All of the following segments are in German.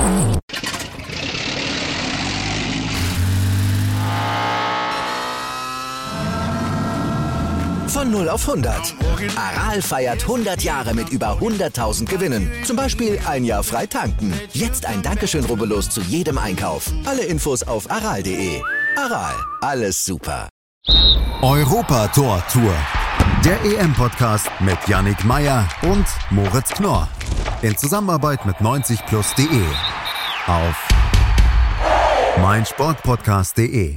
Von 0 auf 100. Aral feiert 100 Jahre mit über 100.000 Gewinnen. Zum Beispiel ein Jahr frei tanken. Jetzt ein Dankeschön, rubbellos zu jedem Einkauf. Alle Infos auf aral.de. Aral, alles super. Europa-Tor-Tour. Der EM-Podcast mit Yannick Meyer und Moritz Knorr. In Zusammenarbeit mit 90plus.de. Auf meinsportpodcast.de.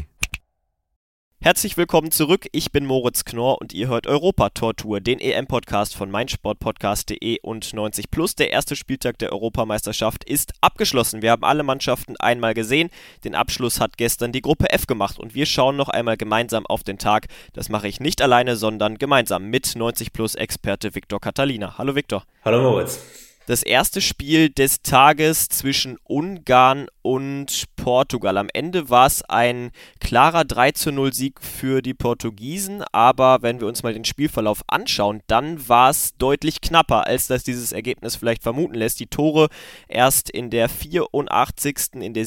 Herzlich willkommen zurück, ich bin Moritz Knorr und ihr hört Europa-Tor-Tour, den EM-Podcast von meinsportpodcast.de und 90plus. Der erste Spieltag der Europameisterschaft ist abgeschlossen. Wir haben alle Mannschaften einmal gesehen. Den Abschluss hat gestern die Gruppe F gemacht und wir schauen noch einmal gemeinsam auf den Tag. Das mache ich nicht alleine, sondern gemeinsam mit 90plus-Experte Victor Catalina. Hallo Victor. Hallo Moritz. Das erste Spiel des Tages zwischen Ungarn und Portugal. Am Ende war es ein klarer 3:0 Sieg für die Portugiesen, aber wenn wir uns mal den Spielverlauf anschauen, dann war es deutlich knapper, als das dieses Ergebnis vielleicht vermuten lässt. Die Tore erst in der 84., in der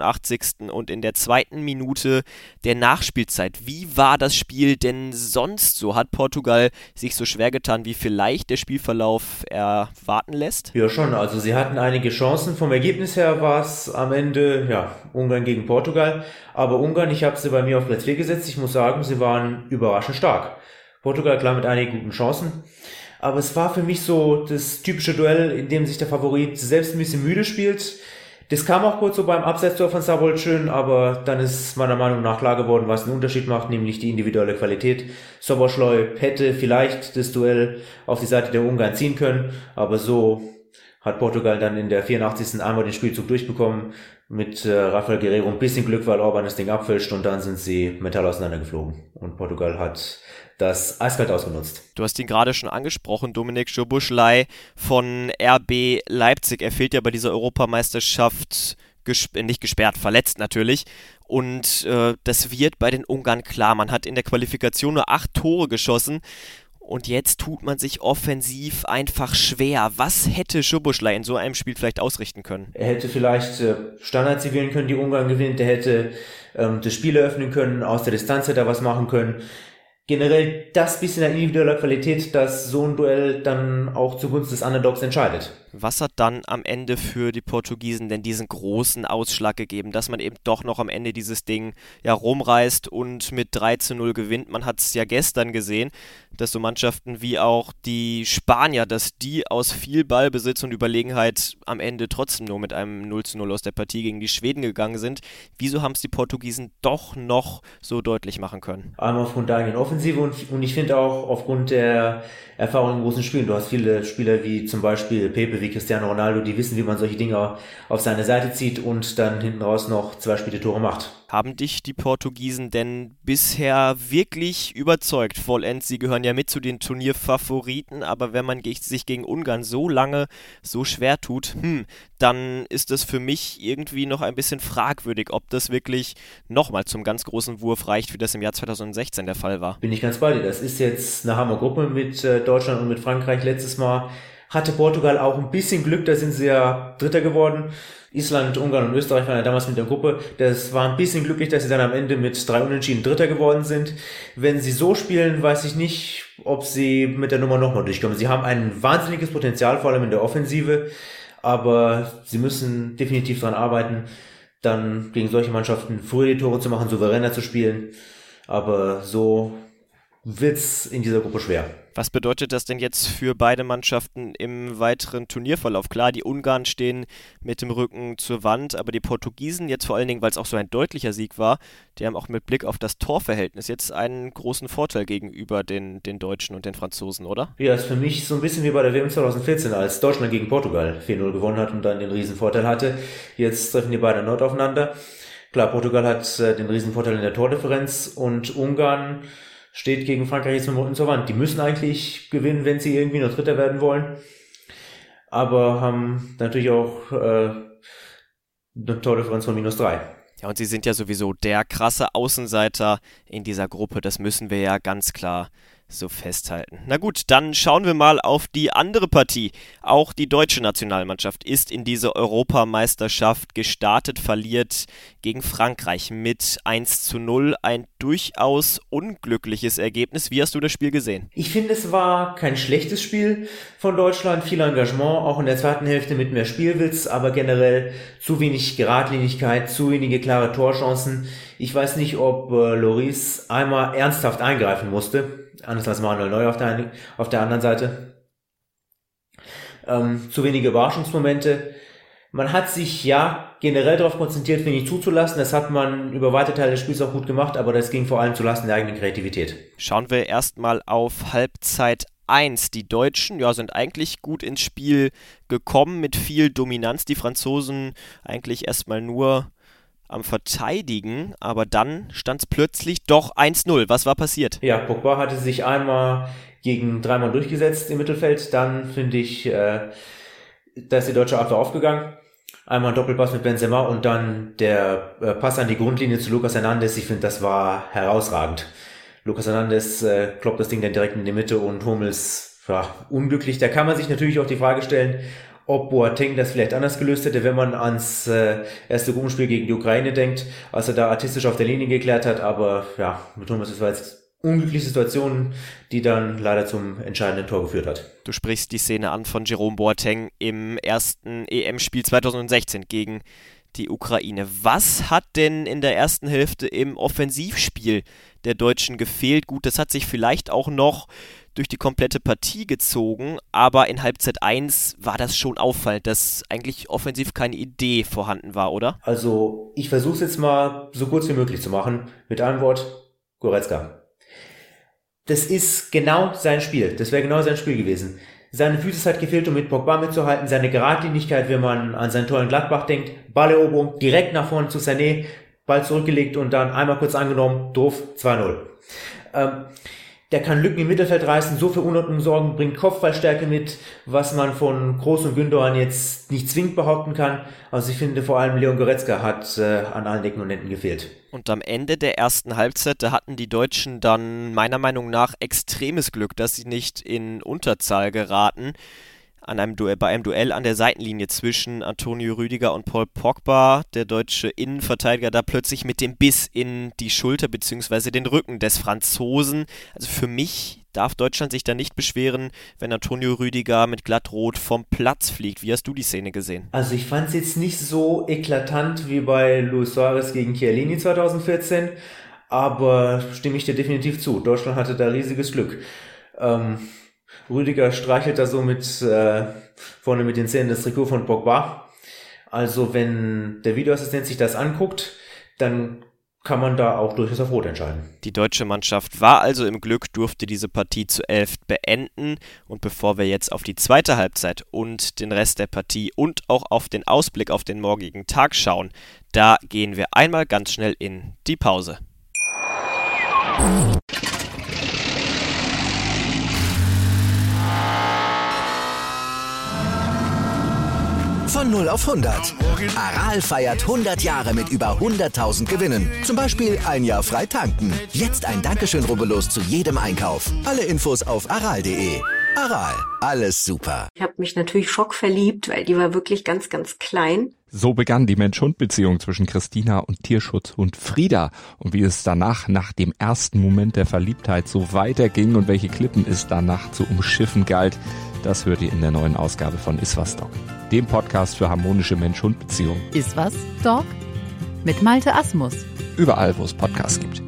87. und in der 2. Minute der Nachspielzeit. Wie war das Spiel denn sonst so? Hat Portugal sich so schwer getan, wie vielleicht der Spielverlauf erwarten lässt? Ja schon, also sie hatten einige Chancen. Vom Ergebnis her war es am Ende, Ungarn gegen Portugal. Aber Ungarn, ich habe sie bei mir auf Platz 4 gesetzt. Ich muss sagen, sie waren überraschend stark. Portugal klar mit einigen guten Chancen. Aber es war für mich so das typische Duell, in dem sich der Favorit selbst ein bisschen müde spielt. Das kam auch kurz so beim Abseitstor von Sabold schön, aber dann ist meiner Meinung nach klar geworden, was einen Unterschied macht, nämlich die individuelle Qualität. Szoboszlai hätte vielleicht das Duell auf die Seite der Ungarn ziehen können, aber so hat Portugal dann in der 84. einmal den Spielzug durchbekommen. Mit Rafael Guerreiro ein bisschen Glück, weil Orban das Ding abfälscht und dann sind sie mental auseinandergeflogen. Und Portugal hat das eiskalt ausgenutzt. Du hast ihn gerade schon angesprochen, Dominik Szoboszlai von RB Leipzig. Er fehlt ja bei dieser Europameisterschaft nicht gesperrt, verletzt natürlich. Und das wird bei den Ungarn klar. Man hat in der Qualifikation nur 8 Tore geschossen. Und jetzt tut man sich offensiv einfach schwer. Was hätte Szoboszlai in so einem Spiel vielleicht ausrichten können? Er hätte vielleicht Standards wählen können, die Ungarn gewinnt. Er hätte das Spiel eröffnen können, aus der Distanz hätte er was machen können. Generell das bisschen an individueller Qualität, dass so ein Duell dann auch zugunsten des Underdogs entscheidet. Was hat dann am Ende für die Portugiesen denn diesen großen Ausschlag gegeben, dass man eben doch noch am Ende dieses Ding rumreißt und mit 3:0 gewinnt? Man hat es ja gestern gesehen, dass so Mannschaften wie auch die Spanier, dass die aus viel Ballbesitz und Überlegenheit am Ende trotzdem nur mit einem 0:0 aus der Partie gegen die Schweden gegangen sind. Wieso haben es die Portugiesen doch noch so deutlich machen können? Einmal aufgrund der eigenen Offensive und ich finde auch aufgrund der Erfahrung in großen Spielen. Du hast viele Spieler wie zum Beispiel Pepe, wie Cristiano Ronaldo, die wissen, wie man solche Dinge auf seine Seite zieht und dann hinten raus noch 2 Spiele Tore macht. Haben dich die Portugiesen denn bisher wirklich überzeugt? Vollends, sie gehören ja mit zu den Turnierfavoriten, aber wenn man sich gegen Ungarn so lange so schwer tut, dann ist es für mich irgendwie noch ein bisschen fragwürdig, ob das wirklich nochmal zum ganz großen Wurf reicht, wie das im Jahr 2016 der Fall war. Bin ich ganz bei dir. Das ist jetzt eine Hammergruppe mit Deutschland und mit Frankreich. Letztes Mal hatte Portugal auch ein bisschen Glück, da sind sie ja Dritter geworden. Island, Ungarn und Österreich waren ja damals mit der Gruppe. Das war ein bisschen glücklich, dass sie dann am Ende mit 3 Unentschieden Dritter geworden sind. Wenn sie so spielen, weiß ich nicht, ob sie mit der Nummer nochmal durchkommen. Sie haben ein wahnsinniges Potenzial, vor allem in der Offensive, aber sie müssen definitiv daran arbeiten, dann gegen solche Mannschaften früher die Tore zu machen, souveräner zu spielen. Aber so wird's in dieser Gruppe schwer. Was bedeutet das denn jetzt für beide Mannschaften im weiteren Turnierverlauf? Klar, die Ungarn stehen mit dem Rücken zur Wand, aber die Portugiesen jetzt vor allen Dingen, weil es auch so ein deutlicher Sieg war, die haben auch mit Blick auf das Torverhältnis jetzt einen großen Vorteil gegenüber den Deutschen und den Franzosen, oder? Ja, ist für mich so ein bisschen wie bei der WM 2014, als Deutschland gegen Portugal 4:0 gewonnen hat und dann den Riesenvorteil hatte. Jetzt treffen die beiden erneut aufeinander. Klar, Portugal hat den Riesenvorteil in der Tordifferenz und Ungarn steht gegen Frankreich jetzt mit dem Rücken zur Wand. Die müssen eigentlich gewinnen, wenn sie irgendwie noch Dritter werden wollen. Aber haben natürlich auch eine Tordifferenz von -3. Ja, und sie sind ja sowieso der krasse Außenseiter in dieser Gruppe. Das müssen wir ja ganz klar so festhalten. Na gut, dann schauen wir mal auf die andere Partie. Auch die deutsche Nationalmannschaft ist in diese Europameisterschaft gestartet, verliert gegen Frankreich mit 1:0. Ein durchaus unglückliches Ergebnis. Wie hast du das Spiel gesehen? Ich finde, es war kein schlechtes Spiel von Deutschland. Viel Engagement, auch in der zweiten Hälfte mit mehr Spielwitz, aber generell zu wenig Geradlinigkeit, zu wenige klare Torchancen. Ich weiß nicht, ob Lloris einmal ernsthaft eingreifen musste. Anders als Manuel Neuer auf der anderen Seite. Zu wenige Überraschungsmomente. Man hat sich ja generell darauf konzentriert, wenig zuzulassen. Das hat man über weite Teile des Spiels auch gut gemacht, aber das ging vor allem zulasten der eigenen Kreativität. Schauen wir erstmal auf Halbzeit 1. Die Deutschen sind eigentlich gut ins Spiel gekommen mit viel Dominanz. Die Franzosen eigentlich erstmal nur am Verteidigen, aber dann stand es plötzlich doch 1:0. Was war passiert? Ja, Pogba hatte sich einmal gegen 3 Mann durchgesetzt im Mittelfeld. Dann finde ich, da ist die deutsche Abwehr aufgegangen. Einmal ein Doppelpass mit Benzema und dann der Pass an die Grundlinie zu Lucas Hernandez. Ich finde, das war herausragend. Lucas Hernandez kloppt das Ding dann direkt in die Mitte und Hummels unglücklich. Da kann man sich natürlich auch die Frage stellen, ob Boateng das vielleicht anders gelöst hätte, wenn man ans erste Gruppenspiel gegen die Ukraine denkt, als er da artistisch auf der Linie geklärt hat. Aber ja, mit Hummels, das war jetzt unglückliche Situation, die dann leider zum entscheidenden Tor geführt hat. Du sprichst die Szene an von Jerome Boateng im ersten EM-Spiel 2016 gegen die Ukraine. Was hat denn in der ersten Hälfte im Offensivspiel der Deutschen gefehlt? Gut, das hat sich vielleicht auch noch durch die komplette Partie gezogen, aber in Halbzeit 1 war das schon auffallend, dass eigentlich offensiv keine Idee vorhanden war, oder? Also, ich versuche es jetzt mal so kurz wie möglich zu machen. Mit einem Wort, Goretzka. Das ist genau sein Spiel. Das wäre genau sein Spiel gewesen. Seine Physis hat gefehlt, um mit Pogba mitzuhalten. Seine Geradlinigkeit, wenn man an seinen Tor in Gladbach denkt. Balleroberung, direkt nach vorne zu Sané, Ball zurückgelegt und dann einmal kurz angenommen, doof, 2:0. Der kann Lücken im Mittelfeld reißen, so für Unordnung sorgen, bringt Kopfballstärke mit, was man von Kroos und Gündogan jetzt nicht zwingend behaupten kann. Also ich finde, vor allem Leon Goretzka hat an allen Ecken und Enden gefehlt. Und am Ende der ersten Halbzeit, da hatten die Deutschen dann meiner Meinung nach extremes Glück, dass sie nicht in Unterzahl geraten. Bei einem Duell an der Seitenlinie zwischen Antonio Rüdiger und Paul Pogba, der deutsche Innenverteidiger da plötzlich mit dem Biss in die Schulter bzw. den Rücken des Franzosen. Also für mich darf Deutschland sich da nicht beschweren, wenn Antonio Rüdiger mit Glattrot vom Platz fliegt. Wie hast du die Szene gesehen? Also ich fand es jetzt nicht so eklatant wie bei Luis Suarez gegen Chiellini 2014, aber stimme ich dir definitiv zu. Deutschland hatte da riesiges Glück. Rüdiger streichelt da so vorne mit den Zähnen das Trikot von Pogba. Also wenn der Videoassistent sich das anguckt, dann kann man da auch durchaus auf Rot entscheiden. Die deutsche Mannschaft war also im Glück, durfte diese Partie zu 11 beenden. Und bevor wir jetzt auf die zweite Halbzeit und den Rest der Partie und auch auf den Ausblick auf den morgigen Tag schauen, da gehen wir einmal ganz schnell in die Pause. Von 0 auf 100. Aral feiert 100 Jahre mit über 100.000 Gewinnen. Zum Beispiel ein Jahr frei tanken. Jetzt ein Dankeschön, rubbellos zu jedem Einkauf. Alle Infos auf aral.de. Aral, alles super. Ich habe mich natürlich schockverliebt, weil die war wirklich ganz, ganz klein. So begann die Mensch-Hund-Beziehung zwischen Christina und Tierschutzhund Frieda. Und wie es danach, nach dem ersten Moment der Verliebtheit, so weiterging und welche Klippen es danach zu umschiffen galt, das hört ihr in der neuen Ausgabe von Iswas Dog, dem Podcast für harmonische Mensch-Hund-Beziehungen. Iswas Dog mit Malte Asmus. Überall, wo es Podcasts gibt.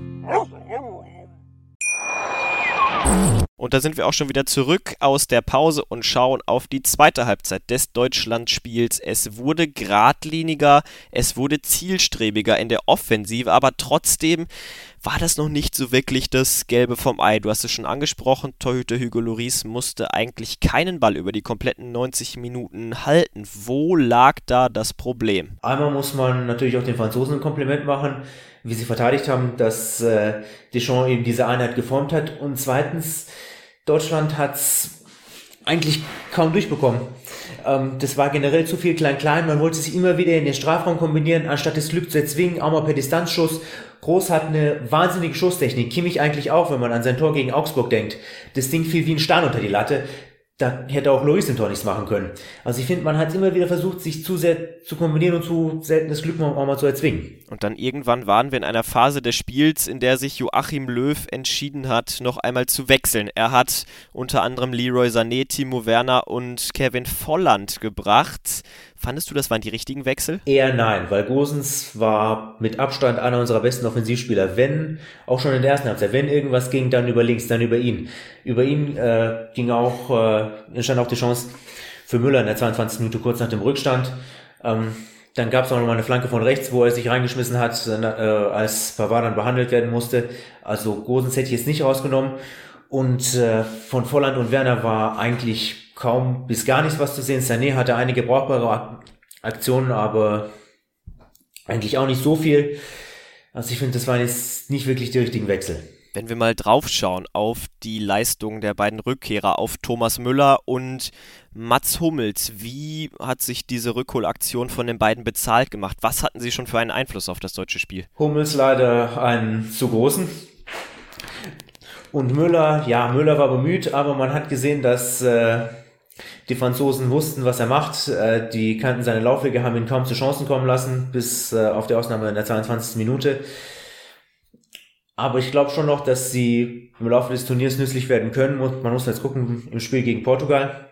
Und da sind wir auch schon wieder zurück aus der Pause und schauen auf die zweite Halbzeit des Deutschlandspiels. Es wurde geradliniger, es wurde zielstrebiger in der Offensive, aber trotzdem war das noch nicht so wirklich das Gelbe vom Ei. Du hast es schon angesprochen, Torhüter Hugo Lloris musste eigentlich keinen Ball über die kompletten 90 Minuten halten. Wo lag da das Problem? Einmal muss man natürlich auch den Franzosen ein Kompliment machen, wie sie verteidigt haben, dass Deschamps eben diese Einheit geformt hat. Und zweitens, Deutschland hat's eigentlich kaum durchbekommen. Das war generell zu viel Klein-Klein. Man wollte sich immer wieder in den Strafraum kombinieren, anstatt das Glück zu erzwingen, auch mal per Distanzschuss. Groß hat eine wahnsinnige Schusstechnik. Kimmich eigentlich auch, wenn man an sein Tor gegen Augsburg denkt. Das Ding fiel wie ein Stein unter die Latte. Da hätte auch Lloris im Tor nichts machen können. Also ich finde, man hat immer wieder versucht, sich zu sehr zu kombinieren und zu selten das Glück auch mal zu erzwingen. Und dann irgendwann waren wir in einer Phase des Spiels, in der sich Joachim Löw entschieden hat, noch einmal zu wechseln. Er hat unter anderem Leroy Sané, Timo Werner und Kevin Volland gebracht. Fandest du, das waren die richtigen Wechsel? Eher nein, weil Gosens war mit Abstand einer unserer besten Offensivspieler. Wenn, auch schon in der ersten Halbzeit, wenn irgendwas ging, dann über links, dann über ihn. Über ihn entstand auch die Chance für Müller in der 22. Minute kurz nach dem Rückstand. Dann gab es auch noch mal eine Flanke von rechts, wo er sich reingeschmissen hat, als Pavard dann behandelt werden musste. Also Gosens hätte ich jetzt nicht rausgenommen. Und von Volland und Werner war eigentlich kaum bis gar nichts was zu sehen. Sané hatte einige brauchbare Aktionen, aber eigentlich auch nicht so viel. Also ich finde, das waren jetzt nicht wirklich die richtigen Wechsel. Wenn wir mal draufschauen auf die Leistungen der beiden Rückkehrer, auf Thomas Müller und Mats Hummels, wie hat sich diese Rückholaktion von den beiden bezahlt gemacht? Was hatten sie schon für einen Einfluss auf das deutsche Spiel? Hummels leider einen zu großen. Und Müller war bemüht, aber man hat gesehen, dass die Franzosen wussten, was er macht. Die kannten seine Laufwege, haben ihn kaum zu Chancen kommen lassen, bis auf die Ausnahme in der 22. Minute. Aber ich glaube schon noch, dass sie im Laufe des Turniers nützlich werden können. Man muss jetzt gucken im Spiel gegen Portugal.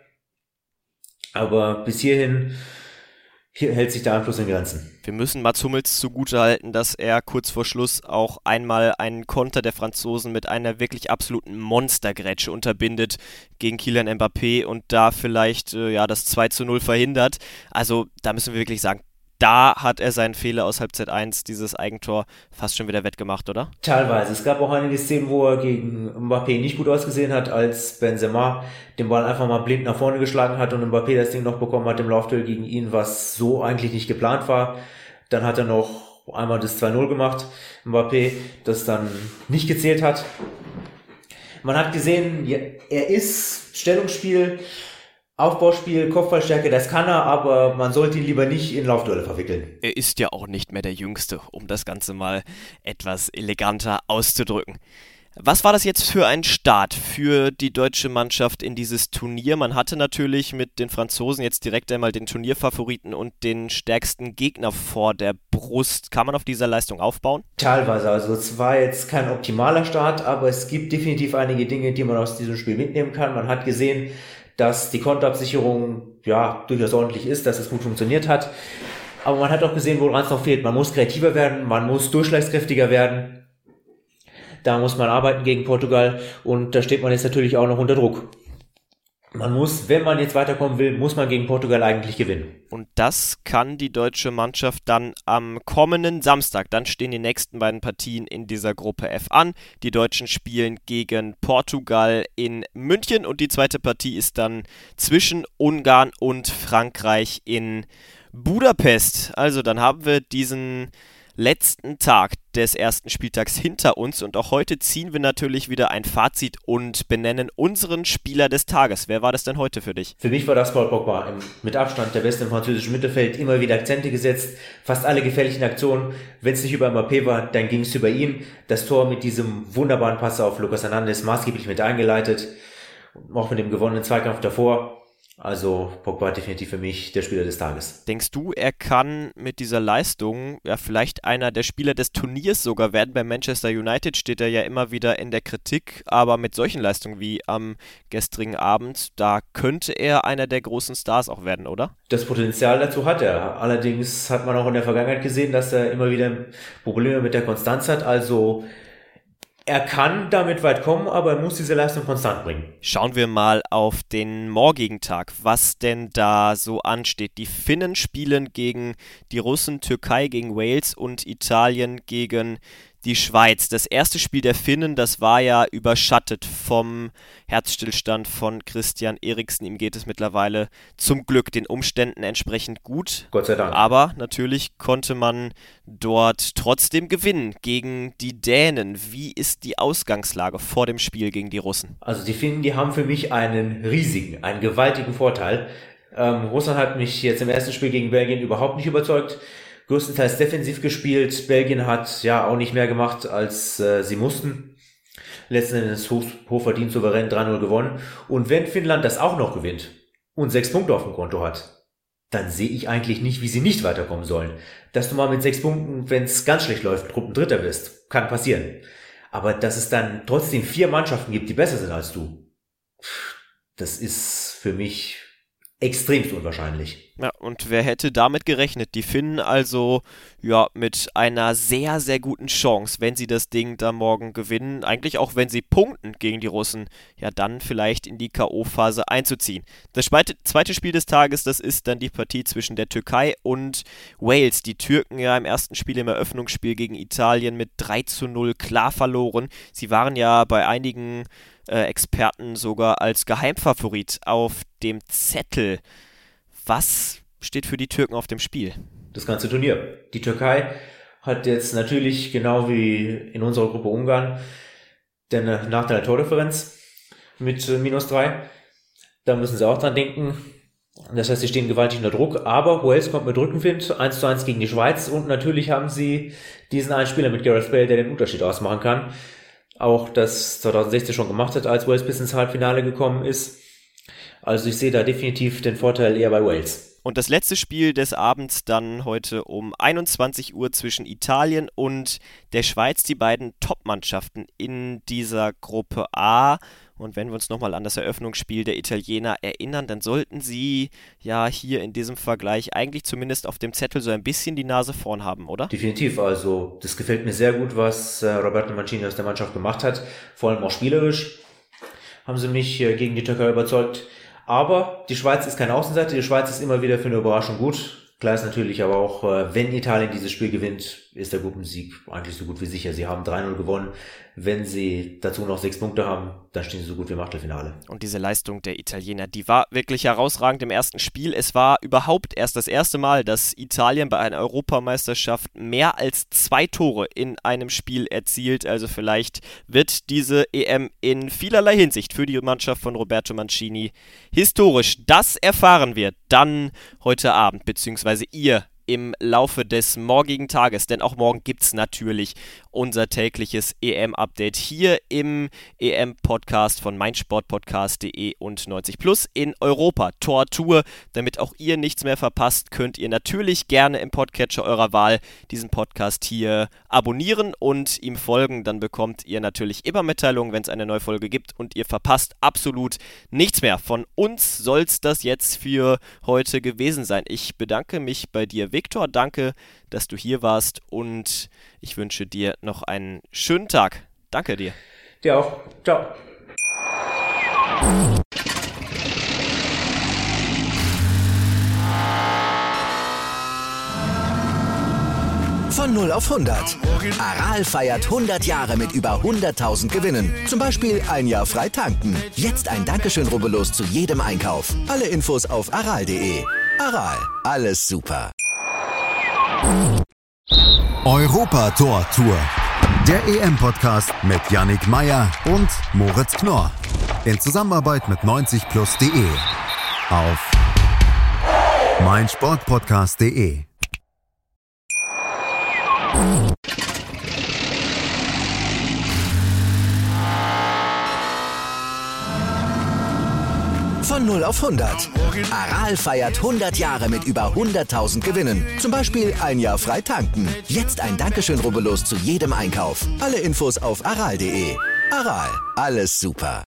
Aber bis hierhin hält sich der Einfluss in Grenzen. Wir müssen Mats Hummels zugutehalten, dass er kurz vor Schluss auch einmal einen Konter der Franzosen mit einer wirklich absoluten Monstergrätsche unterbindet gegen Kylian Mbappé und da vielleicht das 2:0 verhindert. Also da müssen wir wirklich sagen, da hat er seinen Fehler aus Halbzeit 1, dieses Eigentor, fast schon wieder wettgemacht, oder? Teilweise. Es gab auch einige Szenen, wo er gegen Mbappé nicht gut ausgesehen hat, als Benzema den Ball einfach mal blind nach vorne geschlagen hat und Mbappé das Ding noch bekommen hat im Laufduell gegen ihn, was so eigentlich nicht geplant war. Dann hat er noch einmal das 2:0 gemacht, Mbappé, das dann nicht gezählt hat. Man hat gesehen, er ist Stellungsspiel, Aufbauspiel, Kopfballstärke, das kann er, aber man sollte ihn lieber nicht in Laufduelle verwickeln. Er ist ja auch nicht mehr der Jüngste, um das Ganze mal etwas eleganter auszudrücken. Was war das jetzt für ein Start für die deutsche Mannschaft in dieses Turnier? Man hatte natürlich mit den Franzosen jetzt direkt einmal den Turnierfavoriten und den stärksten Gegner vor der Brust. Kann man auf dieser Leistung aufbauen? Teilweise, also es war jetzt kein optimaler Start, aber es gibt definitiv einige Dinge, die man aus diesem Spiel mitnehmen kann. Man hat gesehen, dass die Konterabsicherung durchaus ordentlich ist, dass es gut funktioniert hat. Aber man hat auch gesehen, woran es noch fehlt. Man muss kreativer werden, man muss durchschlagskräftiger werden. Da muss man arbeiten gegen Portugal und da steht man jetzt natürlich auch noch unter Druck. Man muss, wenn man jetzt weiterkommen will, muss man gegen Portugal eigentlich gewinnen. Und das kann die deutsche Mannschaft dann am kommenden Samstag. Dann stehen die nächsten beiden Partien in dieser Gruppe F an. Die Deutschen spielen gegen Portugal in München und die zweite Partie ist dann zwischen Ungarn und Frankreich in Budapest. Also dann haben wir diesen letzten Tag des ersten Spieltags hinter uns und auch heute ziehen wir natürlich wieder ein Fazit und benennen unseren Spieler des Tages. Wer war das denn heute für dich? Für mich war das Paul Pogba, mit Abstand der beste im französischen Mittelfeld, immer wieder Akzente gesetzt, fast alle gefährlichen Aktionen. Wenn es nicht über Mbappé war, dann ging es über ihn. Das Tor mit diesem wunderbaren Pass auf Lucas Hernandez maßgeblich mit eingeleitet, auch mit dem gewonnenen Zweikampf davor. Also Pogba definitiv für mich der Spieler des Tages. Denkst du, er kann mit dieser Leistung vielleicht einer der Spieler des Turniers sogar werden? Bei Manchester United steht er ja immer wieder in der Kritik, aber mit solchen Leistungen wie am gestrigen Abend, da könnte er einer der großen Stars auch werden, oder? Das Potenzial dazu hat er. Allerdings hat man auch in der Vergangenheit gesehen, dass er immer wieder Probleme mit der Konstanz hat. Also er kann damit weit kommen, aber er muss diese Leistung konstant bringen. Schauen wir mal auf den morgigen Tag, was denn da so ansteht. Die Finnen spielen gegen die Russen, Türkei gegen Wales und Italien gegen die Schweiz. Das erste Spiel der Finnen, das war ja überschattet vom Herzstillstand von Christian Eriksen. Ihm geht es mittlerweile zum Glück den Umständen entsprechend gut. Gott sei Dank. Aber natürlich konnte man dort trotzdem gewinnen gegen die Dänen. Wie ist die Ausgangslage vor dem Spiel gegen die Russen? Also die Finnen, die haben für mich einen gewaltigen Vorteil. Russland hat mich jetzt im ersten Spiel gegen Belgien überhaupt nicht überzeugt. Größtenteils defensiv gespielt. Belgien hat ja auch nicht mehr gemacht, als sie mussten. Letzten Endes hochverdient, souverän 3-0 gewonnen. Und wenn Finnland das auch noch gewinnt und 6 Punkte auf dem Konto hat, dann sehe ich eigentlich nicht, wie sie nicht weiterkommen sollen. Dass du mal mit 6 Punkten, wenn es ganz schlecht läuft, Gruppendritter wirst, kann passieren. Aber dass es dann trotzdem 4 Mannschaften gibt, die besser sind als du, das ist für mich extremst unwahrscheinlich. Ja, und wer hätte damit gerechnet? Die Finnen also ja mit einer sehr, sehr guten Chance, wenn sie das Ding da morgen gewinnen, eigentlich auch wenn sie punkten gegen die Russen, ja dann vielleicht in die K.O.-Phase einzuziehen. Das zweite Spiel des Tages, das ist dann die Partie zwischen der Türkei und Wales. Die Türken ja im ersten Spiel, im Eröffnungsspiel gegen Italien mit 3-0 klar verloren. Sie waren ja bei einigen Experten sogar als Geheimfavorit auf dem Zettel. Was steht für die Türken auf dem Spiel? Das ganze Turnier. Die Türkei hat jetzt natürlich, genau wie in unserer Gruppe Ungarn, den Nachteil der Tordifferenz mit -3. Da müssen sie auch dran denken. Das heißt, sie stehen gewaltig unter Druck, aber Wales kommt mit Rückenwind 1:1 gegen die Schweiz und natürlich haben sie diesen einen Spieler mit Gareth Bale, der den Unterschied ausmachen kann. Auch das 2016 schon gemacht hat, als Wales bis ins Halbfinale gekommen ist. Also ich sehe da definitiv den Vorteil eher bei Wales. Und das letzte Spiel des Abends dann heute um 21 Uhr zwischen Italien und der Schweiz, die beiden Top-Mannschaften in dieser Gruppe A. Und wenn wir uns nochmal an das Eröffnungsspiel der Italiener erinnern, dann sollten sie ja hier in diesem Vergleich eigentlich zumindest auf dem Zettel so ein bisschen die Nase vorn haben, oder? Definitiv, also das gefällt mir sehr gut, was Roberto Mancini aus der Mannschaft gemacht hat. Vor allem auch spielerisch haben sie mich gegen die Türkei überzeugt. Aber die Schweiz ist keine Außenseiter, die Schweiz ist immer wieder für eine Überraschung gut. Klar ist natürlich aber auch, wenn Italien dieses Spiel gewinnt, ist der Gruppensieg eigentlich so gut wie sicher. Sie haben 3-0 gewonnen. Wenn sie dazu noch 6 Punkte haben, dann stehen sie so gut wie im Achtelfinale. Und diese Leistung der Italiener, die war wirklich herausragend im ersten Spiel. Es war überhaupt erst das erste Mal, dass Italien bei einer Europameisterschaft mehr als 2 Tore in einem Spiel erzielt. Also vielleicht wird diese EM in vielerlei Hinsicht für die Mannschaft von Roberto Mancini historisch. Das erfahren wir dann heute Abend, beziehungsweise ihr im Laufe des morgigen Tages, denn auch morgen gibt es natürlich unser tägliches EM-Update hier im EM-Podcast von meinsportpodcast.de und 90 Plus in Europa. Tortour, damit auch ihr nichts mehr verpasst, könnt ihr natürlich gerne im Podcatcher eurer Wahl diesen Podcast hier abonnieren und ihm folgen. Dann bekommt ihr natürlich immer Mitteilungen, wenn es eine neue Folge gibt und ihr verpasst absolut nichts mehr. Von uns soll es das jetzt für heute gewesen sein. Ich bedanke mich bei dir, Viktor, danke, dass du hier warst und ich wünsche dir noch einen schönen Tag. Danke dir. Dir auch. Ciao. Von 0 auf 100. Aral feiert 100 Jahre mit über 100.000 Gewinnen. Zum Beispiel ein Jahr frei tanken. Jetzt ein Dankeschön, rubbellos zu jedem Einkauf. Alle Infos auf aral.de. Aral, alles super. Europa-Tor-Tour. Der EM-Podcast mit Yannick Meyer und Moritz Knorr. In Zusammenarbeit mit 90plus.de. Auf meinsportpodcast.de. Von 0 auf 100. Aral feiert 100 Jahre mit über 100.000 Gewinnen. Zum Beispiel ein Jahr frei tanken. Jetzt ein Dankeschön, rubbellos zu jedem Einkauf. Alle Infos auf aral.de. Aral, alles super.